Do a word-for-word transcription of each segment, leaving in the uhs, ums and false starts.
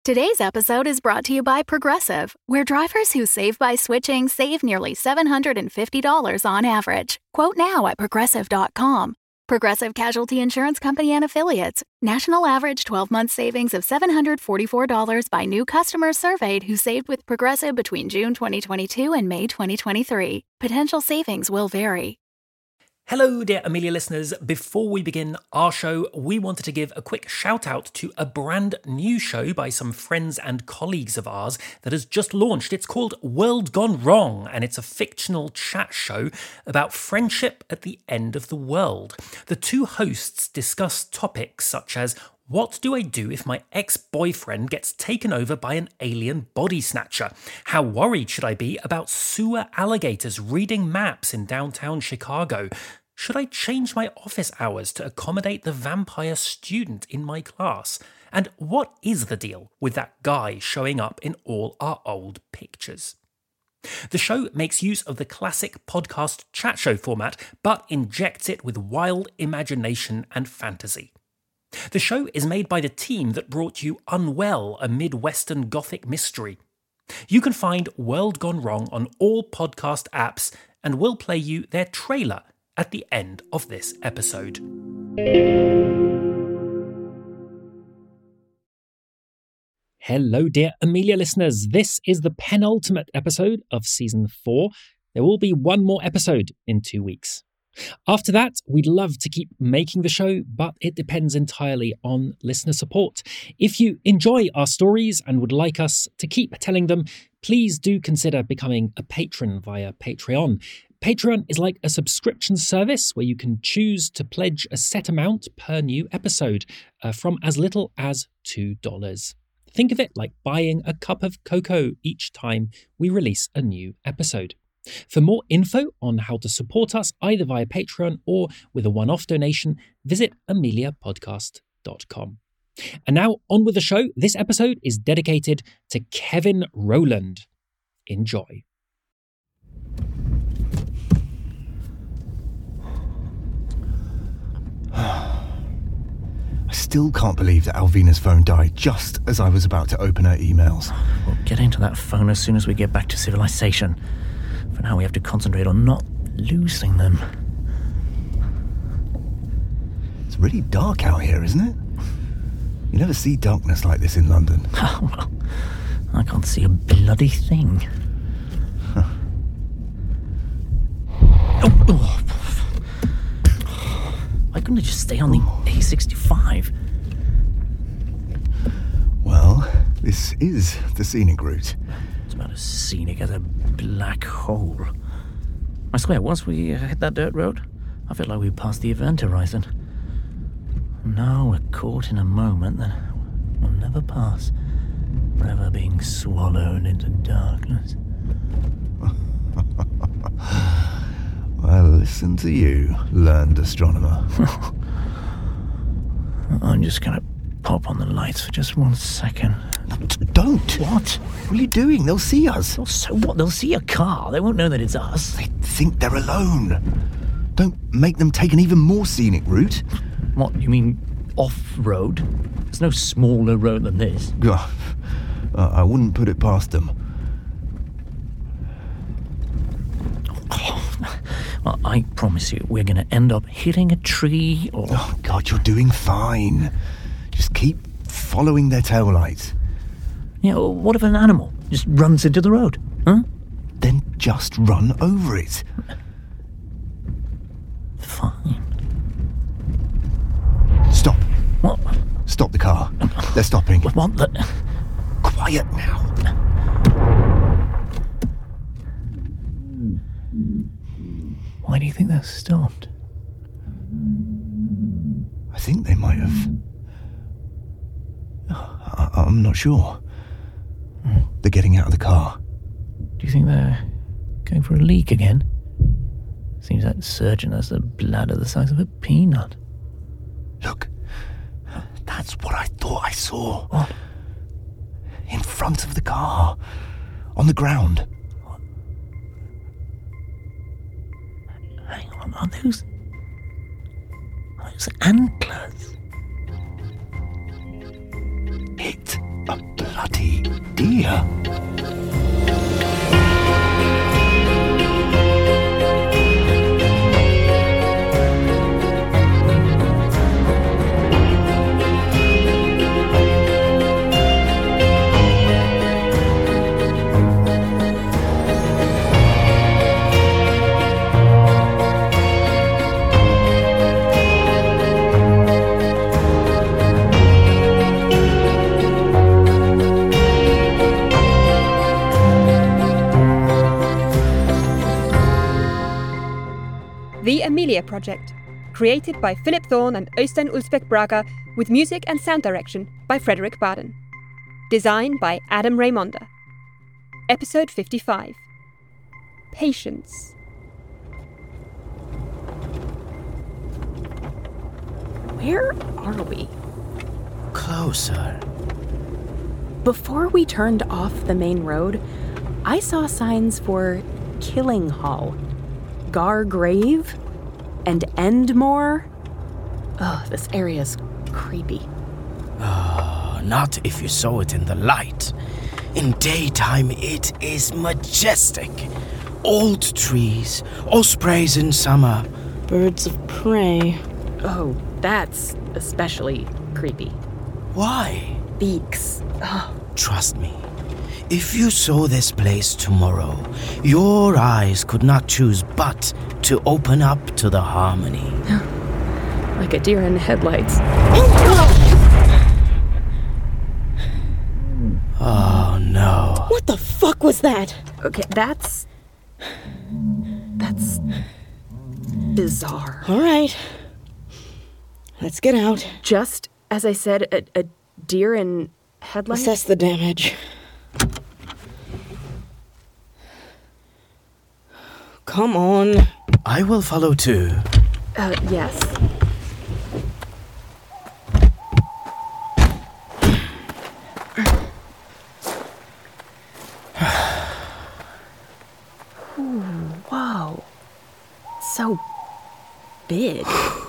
Today's episode is brought to you by Progressive, where drivers who save by switching save nearly seven hundred fifty dollars on average. Quote now at progressive dot com. Progressive Casualty Insurance Company and Affiliates. National average twelve-month savings of seven hundred forty-four dollars by new customers surveyed who saved with Progressive between June twenty twenty-two and May twenty twenty-three. Potential savings will vary. Hello, dear Amelia listeners. Before we begin our show, we wanted to give a quick shout out to a brand new show by some friends and colleagues of ours that has just launched. It's called World Gone Wrong, and it's a fictional chat show about friendship at the end of the world. The two hosts discuss topics such as what do I do if my ex-boyfriend gets taken over by an alien body snatcher? How worried should I be about sewer alligators reading maps in downtown Chicago? Should I change my office hours to accommodate the vampire student in my class? And what is the deal with that guy showing up in all our old pictures? The show makes use of the classic podcast chat show format, but injects it with wild imagination and fantasy. The show is made by the team that brought you Unwell, a Midwestern Gothic mystery. You can find World Gone Wrong on all podcast apps, and we'll play you their trailer at the end of this episode. Hello, dear Amelia listeners. This is the penultimate episode of season four. There will be one more episode in two weeks. After that, we'd love to keep making the show, but it depends entirely on listener support. If you enjoy our stories and would like us to keep telling them, please do consider becoming a patron via Patreon. Patreon is like a subscription service where you can choose to pledge a set amount per new episode, uh, from as little as two dollars. Think of it like buying a cup of cocoa each time we release a new episode. For more info on how to support us either via Patreon or with a one-off donation, visit amelia podcast dot com. And now on with the show. This episode is dedicated to Kevin Rowland. Enjoy. I still can't believe that Alvina's phone died just as I was about to open her emails. We'll get into that phone as soon as we get back to civilization. For now, we have to concentrate on not losing them. It's really dark out here, isn't it? You never see darkness like this in London. Oh, well, I can't see a bloody thing. Huh. Oh, oh. Why couldn't it just stay on the A sixty-five? Well, this is the scenic route. It's about as scenic as a black hole. I swear, once we uh, hit that dirt road, I felt like we passed the event horizon. Now we're caught in a moment that will never pass, forever being swallowed into darkness. Well, listen to you, learned astronomer. I'm just gonna pop on the lights for just one second. No, don't! What? What are you doing? They'll see us. Oh, so what? They'll see a car. They won't know that it's us. They think they're alone. Don't make them take an even more scenic route. What, you mean off-road? There's no smaller road than this. Uh, I wouldn't put it past them. Well, I promise you, we're going to end up hitting a tree or... Oh, God, you're doing fine. Just keep following their taillights. Yeah, well, what if an animal just runs into the road? Huh? Then just run over it. Fine. Stop. What? Stop the car. They're stopping. What the... Quiet now. Why do you think they're stopped? I think they might have... I- I'm not sure. They're getting out of the car. Do you think they're going for a leak again? Seems that surgeon has the bladder the size of a peanut. Look, that's what I thought I saw. What? In front of the car, on the ground. What? Hang on, are those... Are those antlers? It's a blood Mia. The Amelia Project, created by Philip Thorne and Øystein Ulsbeck Braga, with music and sound direction by Frederick Baden. Design by Adam Raymonda. Episode fifty-five. Patience. Where are we? Closer. Before we turned off the main road, I saw signs for Killing Hall, Gargrave, and Endmore. Ugh, this area's creepy. Ah, not if you saw it in the light. In daytime, it is majestic. Old trees, ospreys in summer. Birds of prey. Oh, that's especially creepy. Why? Beaks. Ugh. Trust me. If you saw this place tomorrow, your eyes could not choose but to open up to the harmony. Like a deer in headlights. Oh, no. What the fuck was that? Okay, that's... That's... bizarre. All right. Let's get out. Just, as I said, a, a deer in headlights? Assess the damage. Come on. I will follow too. Uh, yes. Ooh, whoa. So big.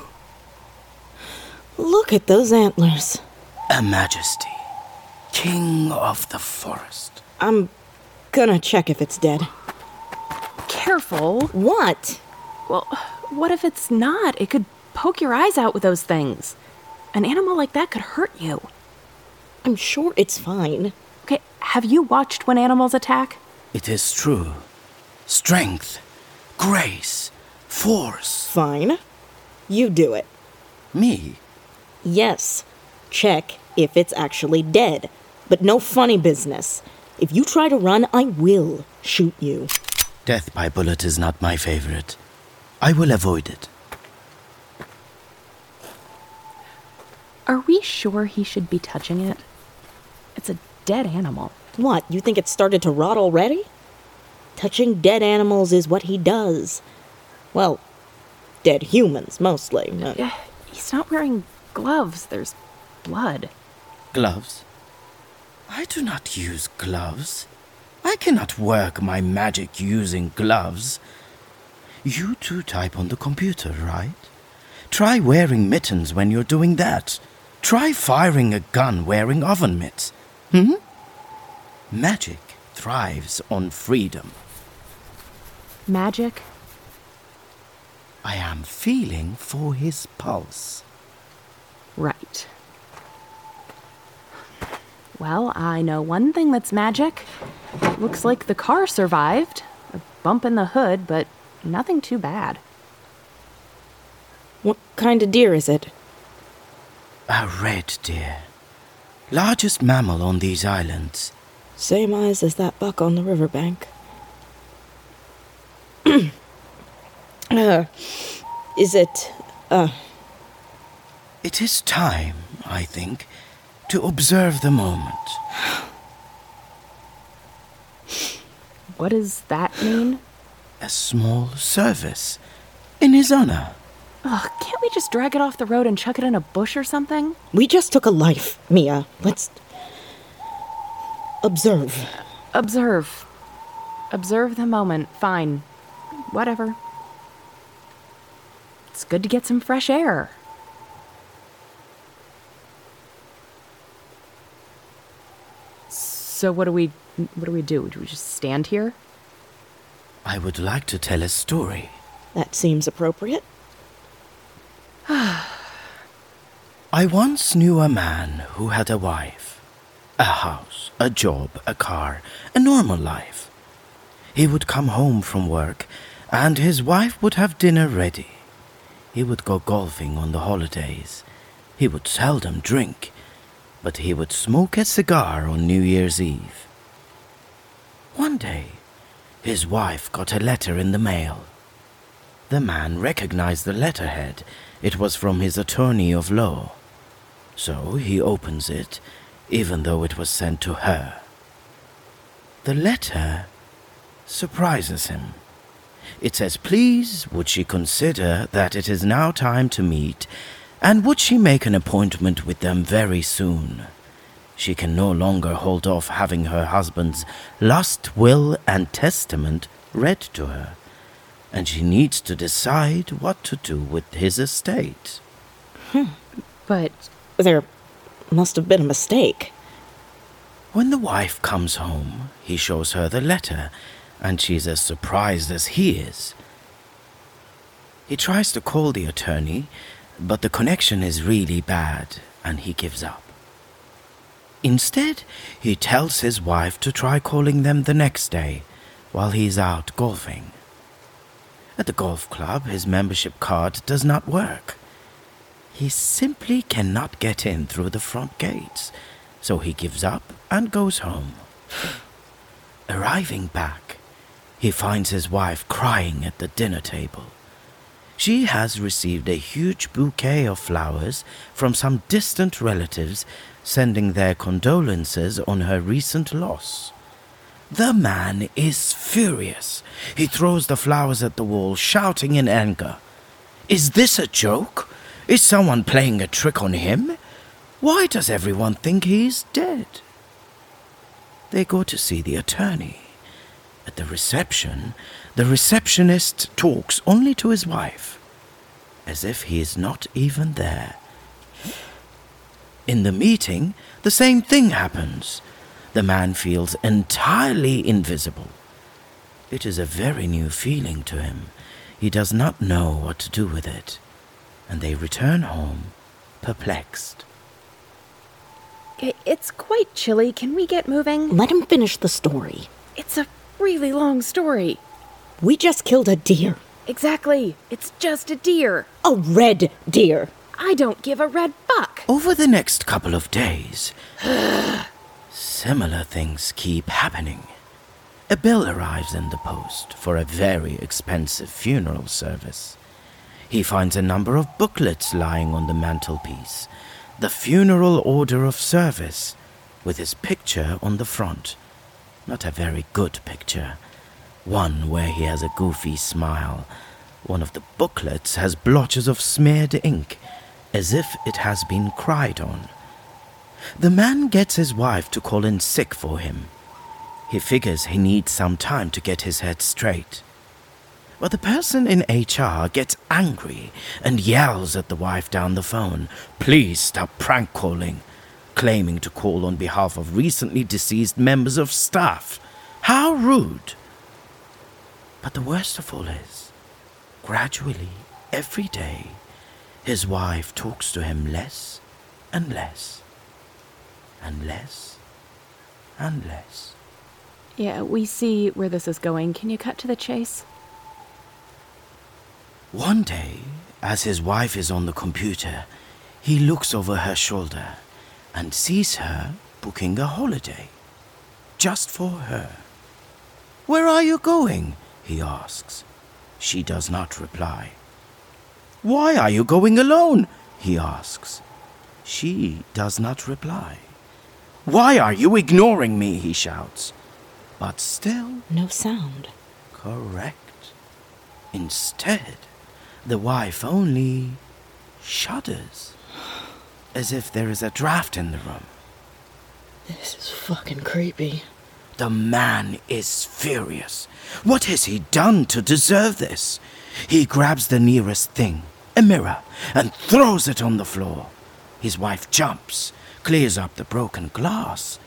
Look at those antlers. A majesty. King of the forest. I'm gonna check if it's dead. Careful. What? Well, what if it's not? It could poke your eyes out with those things. An animal like that could hurt you. I'm sure it's fine. Okay, have you watched when animals attack? It is true. Strength, grace, force. Fine. You do it. Me? Yes. Check if it's actually dead. But no funny business. If you try to run, I will shoot you. Death by bullet is not my favorite. I will avoid it. Are we sure he should be touching it? It's a dead animal. What, you think it started to rot already? Touching dead animals is what he does. Well, dead humans, mostly. Uh, he's not wearing gloves. There's blood. Gloves? I do not use gloves. I cannot work my magic using gloves. You two type on the computer, right? Try wearing mittens when you're doing that. Try firing a gun wearing oven mitts. Hmm? Magic thrives on freedom. Magic? I am feeling for his pulse. Right. Well, I know one thing that's magic. It looks like the car survived. A bump in the hood, but nothing too bad. What kind of deer is it? A red deer. Largest mammal on these islands. Same eyes as that buck on the riverbank. uh, is it, uh... It is time, I think, to observe the moment. What does that mean? A small service in his honor. Ugh, can't we just drag it off the road and chuck it in a bush or something? We just took a life, Mia. Let's... observe. Observe. Observe the moment. Fine. Whatever. It's good to get some fresh air. So what do we what do we do? Do we just stand here? I would like to tell a story. That seems appropriate. I once knew a man who had a wife, a house, a job, a car, a normal life. He would come home from work, and his wife would have dinner ready. He would go golfing on the holidays. He would seldom drink, but he would smoke a cigar on New Year's Eve. One day, his wife got a letter in the mail. The man recognized the letterhead. It was from his attorney of law. So he opens it, even though it was sent to her. The letter surprises him. It says, please, would she consider that it is now time to meet, and would she make an appointment with them very soon? She can no longer hold off having her husband's last will and testament read to her, and she needs to decide what to do with his estate. Hmm. But there must have been a mistake. When the wife comes home, he shows her the letter, and she's as surprised as he is. He tries to call the attorney, but the connection is really bad, and he gives up. Instead, he tells his wife to try calling them the next day, while he's out golfing. At the golf club, his membership card does not work. He simply cannot get in through the front gates, so he gives up and goes home. Arriving back, he finds his wife crying at the dinner table. She has received a huge bouquet of flowers from some distant relatives, sending their condolences on her recent loss. The man is furious. He throws the flowers at the wall, shouting in anger. Is this a joke? Is someone playing a trick on him? Why does everyone think he's dead? They go to see the attorney. At the reception, the receptionist talks only to his wife, as if he is not even there. In the meeting, the same thing happens. The man feels entirely invisible. It is a very new feeling to him. He does not know what to do with it, and they return home, perplexed. It's quite chilly. Can we get moving? Let him finish the story. It's a really long story. We just killed a deer. Exactly. It's just a deer. A red deer. I don't give a red fuck. Over the next couple of days, similar things keep happening. A bill arrives in the post for a very expensive funeral service. He finds a number of booklets lying on the mantelpiece. The funeral order of service, with his picture on the front. Not a very good picture. One where he has a goofy smile. One of the booklets has blotches of smeared ink, as if it has been cried on. The man gets his wife to call in sick for him. He figures he needs some time to get his head straight. But the person in H R gets angry and yells at the wife down the phone, "Please stop prank calling," claiming to call on behalf of recently deceased members of staff. How rude! But the worst of all is, gradually, every day, his wife talks to him less and less, and less and less. Yeah, we see where this is going. Can you cut to the chase? One day, as his wife is on the computer, he looks over her shoulder and sees her booking a holiday. Just for her. "Where are you going?" he asks. She does not reply. "Why are you going alone?" he asks. She does not reply. "Why are you ignoring me?" he shouts. But still... no sound. Correct. Instead, the wife only shudders, as if there is a draft in the room. This is fucking creepy. The man is furious. What has he done to deserve this? He grabs the nearest thing, a mirror, and throws it on the floor. His wife jumps, clears up the broken glass,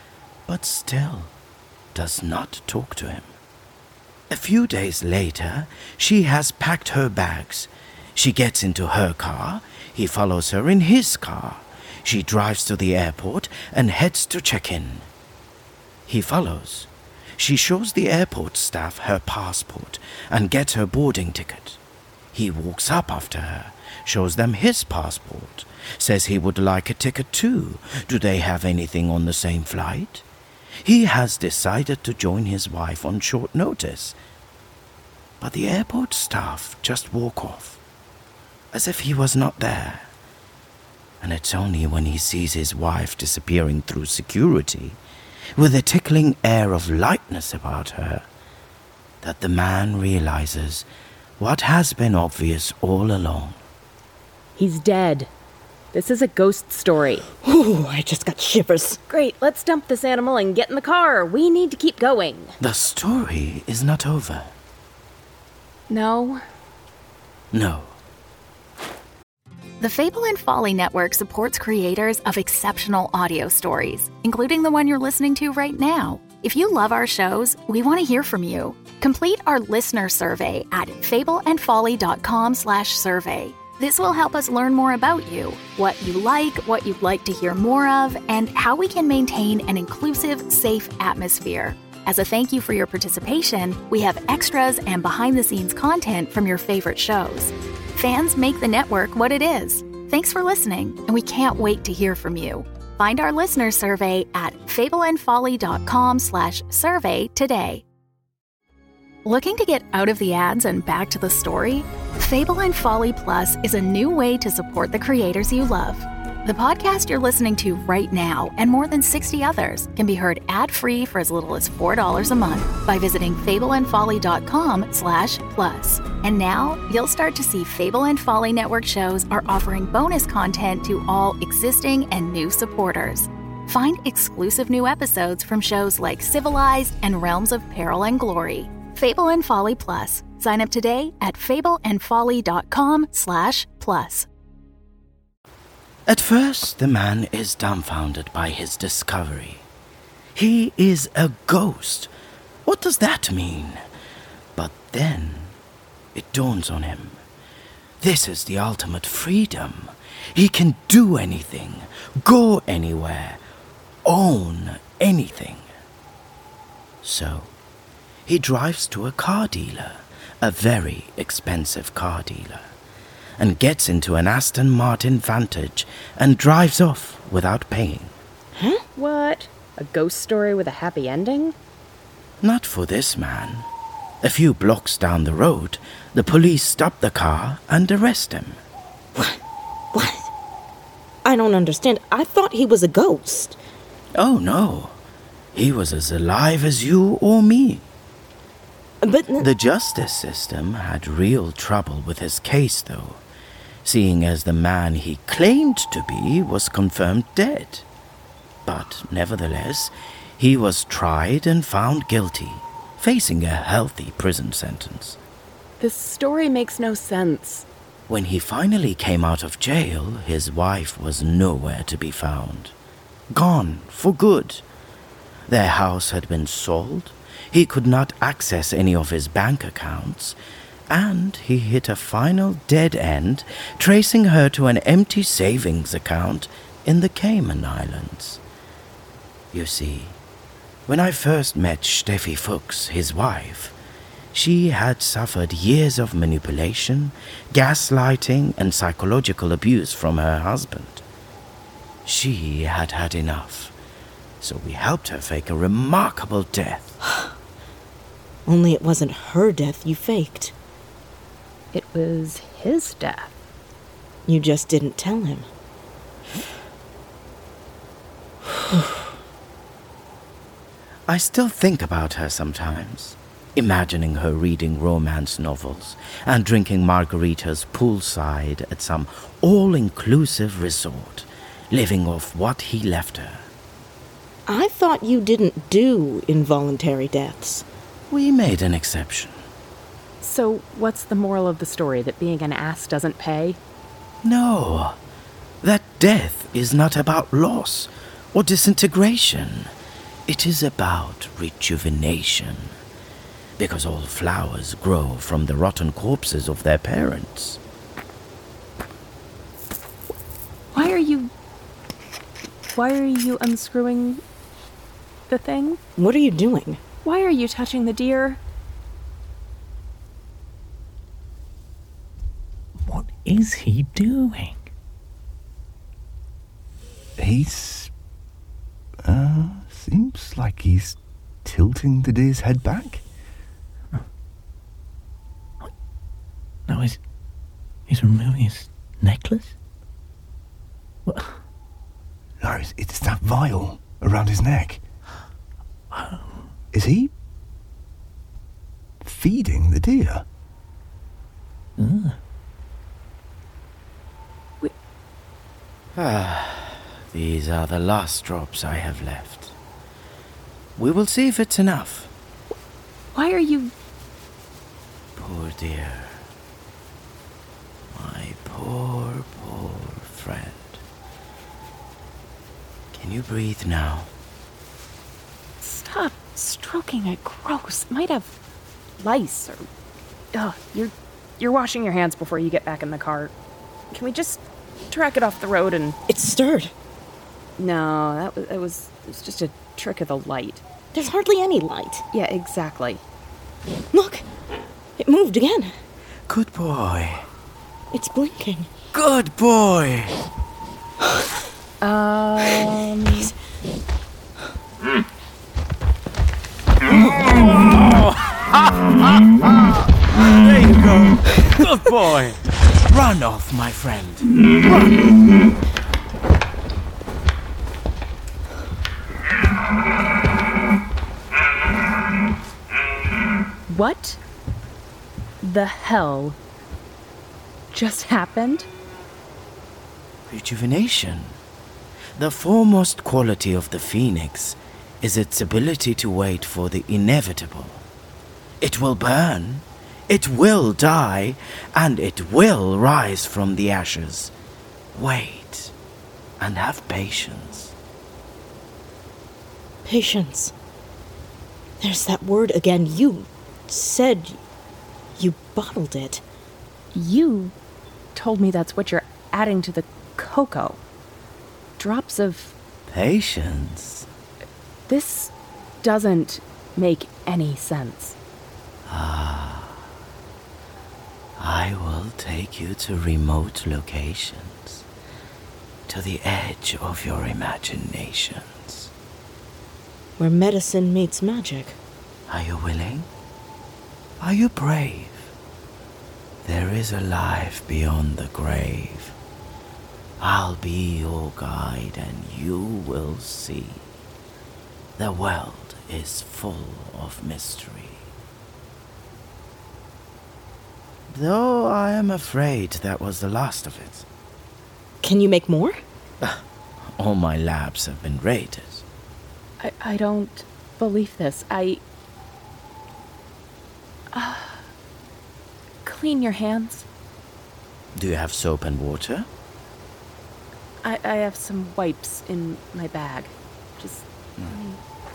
but still does not talk to him. A few days later, she has packed her bags. She gets into her car. He follows her in his car. She drives to the airport and heads to check in. He follows. She shows the airport staff her passport and gets her boarding ticket. He walks up after her, shows them his passport, says he would like a ticket too. Do they have anything on the same flight? He has decided to join his wife on short notice. But the airport staff just walk off, as if he was not there. And it's only when he sees his wife disappearing through security, with a tickling air of lightness about her, that the man realizes what has been obvious all along. He's dead. This is a ghost story. Ooh, I just got shivers. Great, let's dump this animal and get in the car. We need to keep going. The story is not over. No. No. The Fable and Folly Network supports creators of exceptional audio stories, including the one you're listening to right now. If you love our shows, we want to hear from you. Complete our listener survey at fableandfolly.com slash survey. This will help us learn more about you, what you like, what you'd like to hear more of, and how we can maintain an inclusive, safe atmosphere. As a thank you for your participation, we have extras and behind-the-scenes content from your favorite shows. Fans make the network what it is. Thanks for listening, and we can't wait to hear from you. Find our listener survey at fableandfolly.com slash survey today. Looking to get out of the ads and back to the story? Fable and Folly Plus is a new way to support the creators you love. The podcast you're listening to right now and more than sixty others can be heard ad-free for as little as four dollars a month by visiting fableandfolly.com slash plus. And now you'll start to see Fable and Folly Network shows are offering bonus content to all existing and new supporters. Find exclusive new episodes from shows like Civilized and Realms of Peril and Glory. Fable and Folly Plus. Sign up today at fableandfolly.com slash plus. At first, the man is dumbfounded by his discovery. He is a ghost. What does that mean? But then, it dawns on him. This is the ultimate freedom. He can do anything, go anywhere, own anything. So, he drives to a car dealer, a very expensive car dealer, and gets into an Aston Martin Vantage and drives off without paying. Huh? What? A ghost story with a happy ending? Not for this man. A few blocks down the road, the police stop the car and arrest him. What? What? I don't understand. I thought he was a ghost. Oh, no. He was as alive as you or me. But n- The justice system had real trouble with his case, though, seeing as the man he claimed to be was confirmed dead. But nevertheless, he was tried and found guilty, facing a healthy prison sentence. This story makes no sense. When he finally came out of jail, his wife was nowhere to be found. Gone for good. Their house had been sold. He could not access any of his bank accounts, and he hit a final dead end, tracing her to an empty savings account in the Cayman Islands. You see, when I first met Steffi Fuchs, his wife, she had suffered years of manipulation, gaslighting, and psychological abuse from her husband. She had had enough, so we helped her fake a remarkable death. Only it wasn't her death you faked. It was his death. You just didn't tell him. I still think about her sometimes, imagining her reading romance novels and drinking margaritas poolside at some all-inclusive resort, living off what he left her. I thought you didn't do involuntary deaths. We made an exception. So, what's the moral of the story? That being an ass doesn't pay? No, that death is not about loss or disintegration. It is about rejuvenation. Because all flowers grow from the rotten corpses of their parents. Why are you... Why are you unscrewing the thing? What are you doing? Why are you touching the deer? What is he doing? He's... Uh, seems like he's tilting the deer's head back. No, he's... He's removing his necklace? What? No, it's, it's that vial around his neck. Is he feeding the deer? Uh. Ah, these are the last drops I have left. We will see if it's enough. Why are you... Poor dear. My poor, poor friend. Can you breathe now? Stop stroking it. Gross. Might have lice or... Ugh, you're, you're washing your hands before you get back in the car. Can we just track it off the road and... It's stirred. No, that was, it was, it was just a trick of the light. There's hardly any light. Yeah, exactly. Look! It moved again. Good boy. It's blinking. Good boy! Um... Please. There you go. Good boy. Run off, my friend. Run. What the hell just happened? Rejuvenation. The foremost quality of the phoenix is its ability to wait for the inevitable. It will burn, it will die, and it will rise from the ashes. Wait, and have patience. Patience. There's that word again. You said you bottled it. You told me that's what you're adding to the cocoa. Drops of... Patience. This doesn't make any sense. Ah. I will take you to remote locations, to the edge of your imaginations. Where medicine meets magic. Are you willing? Are you brave? There is a life beyond the grave. I'll be your guide and you will see. The world is full of mystery. Though I am afraid that was the last of it. Can you make more? All my labs have been raided. I, I don't believe this. I... Uh, clean your hands. Do you have soap and water? I, I have some wipes in my bag. Just... Mm.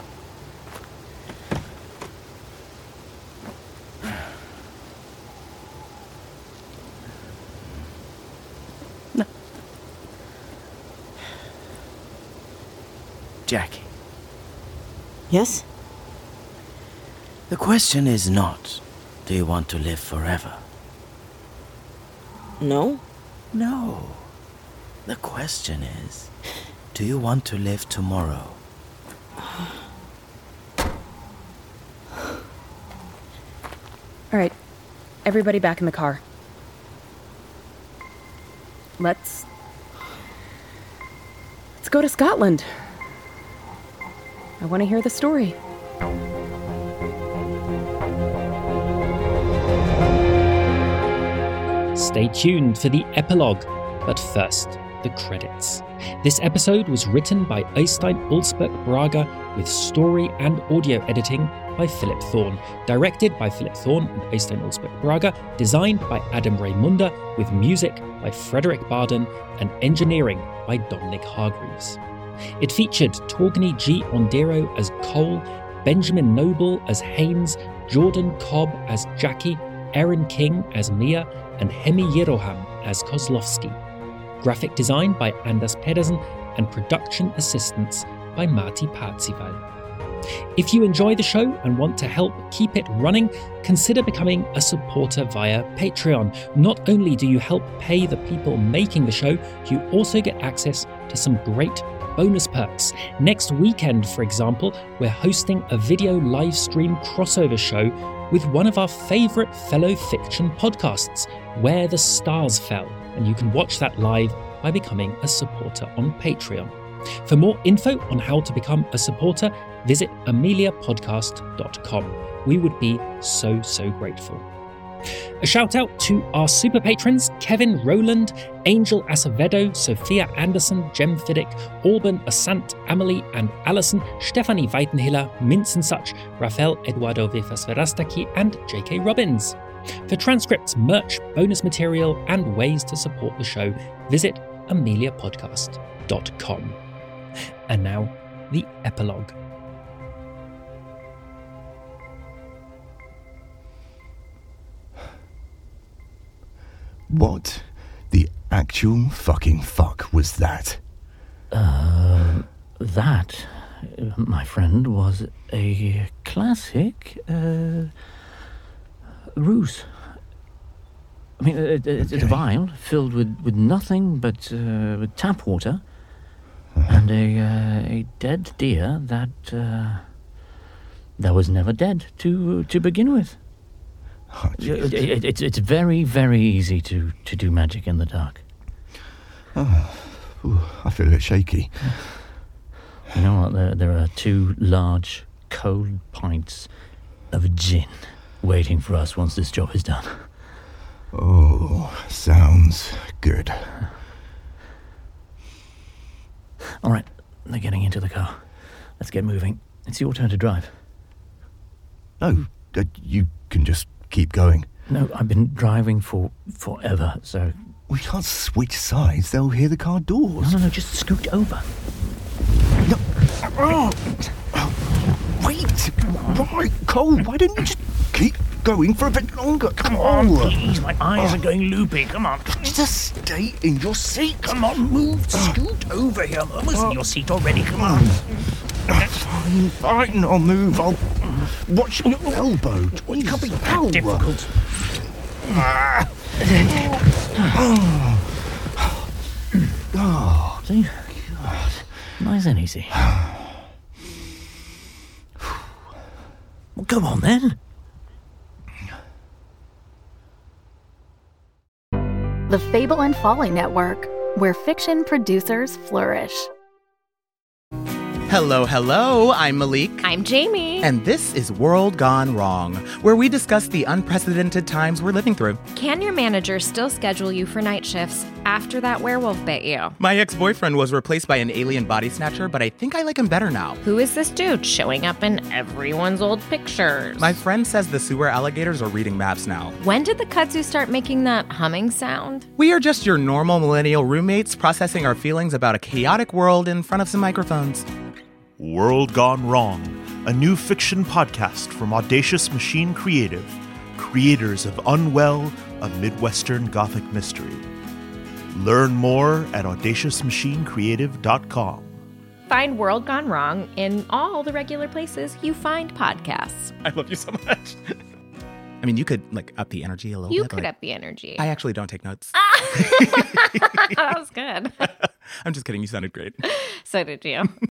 No. Jackie. Yes? The question is not, do you want to live forever? No? No. The question is, do you want to live tomorrow? All right, everybody back in the car. Let's... Let's go to Scotland. I want to hear the story. Stay tuned for the epilogue, but first, the credits. This episode was written by Øystein Ulsberg Braga with story and audio editing by Philip Thorne, directed by Philip Thorne and Øystein Ulsberg Braga, designed by Adam Raymunda with music by Frederick Barden and engineering by Dominic Hargreaves. It featured Torgny G. Ondero as Cole, Benjamin Noble as Haynes, Jordan Cobb as Jackie, Erin King as Mia, and Hemi Yeroham as Kozlovsky. Graphic design by Anders Pedersen and production assistance by Marty Parzival. If you enjoy the show and want to help keep it running, consider becoming a supporter via Patreon. Not only do you help pay the people making the show, you also get access to some great bonus perks. Next weekend, for example, we're hosting a video live stream crossover show with one of our favourite fellow fiction podcasts, Where the Stars Fell, and you can watch that live by becoming a supporter on Patreon. For more info on how to become a supporter, visit amelia podcast dot com. We would be so, so grateful. A shout out to our super patrons, Kevin Rowland, Angel Acevedo, Sophia Anderson, Jem Fiddick, Alban Asant, Amelie and Alison, Stephanie Weitenhiller, Mince and Such, Rafael Eduardo Vifas Verastaki, and J K Robbins. For transcripts, merch, bonus material, and ways to support the show, visit amelia podcast dot com. And now, the epilogue. What the actual fucking fuck was that? Uh, that, my friend, was a classic, uh, ruse. I mean, it, it, okay. It's a vial filled with, with nothing but uh, with tap water uh-huh. and a uh, a dead deer that uh, that was never dead to to begin with. Oh, it, it, it's it's very very easy to, to do magic in the dark. Oh, ooh, I feel a bit shaky. You know what? There there are two large cold pints of gin waiting for us once this job is done. Oh, sounds good. All right, they're getting into the car. Let's get moving. It's your turn to drive. No, uh, you can just keep going. No, I've been driving for forever, so... We can't switch sides. They'll hear the car doors. No, no, no, just scoot over. No. Oh. Wait. Right, Cole, why don't you just keep going for a bit longer? Come on. Oh, please, my eyes oh. are going loopy. Come on. Just stay in your seat. Come on, move. Scoot over here. I'm almost oh. in your seat already. Come on. Fine, fine, I'll move. I'll watch your elbow. It can't be that difficult. Ah. Oh, see? God. Nice and easy. Well, go on then. The Fable and Folly Network, where fiction producers flourish. Hello, hello, I'm Malik. I'm Jamie. And this is World Gone Wrong, where we discuss the unprecedented times we're living through. Can your manager still schedule you for night shifts after that werewolf bit you? My ex-boyfriend was replaced by an alien body snatcher, but I think I like him better now. Who is this dude showing up in everyone's old pictures? My friend says the sewer alligators are reading maps now. When did the kudzu start making that humming sound? We are just your normal millennial roommates processing our feelings about a chaotic world in front of some microphones. World Gone Wrong, a new fiction podcast from Audacious Machine Creative, creators of Unwell, a Midwestern Gothic mystery. Learn more at audacious machine creative dot com. Find World Gone Wrong in all the regular places you find podcasts. I love you so much. I mean, you could, like, up the energy a little you bit. You could like, up the energy. I actually don't take notes. That was good. I'm just kidding. You sounded great. So did you.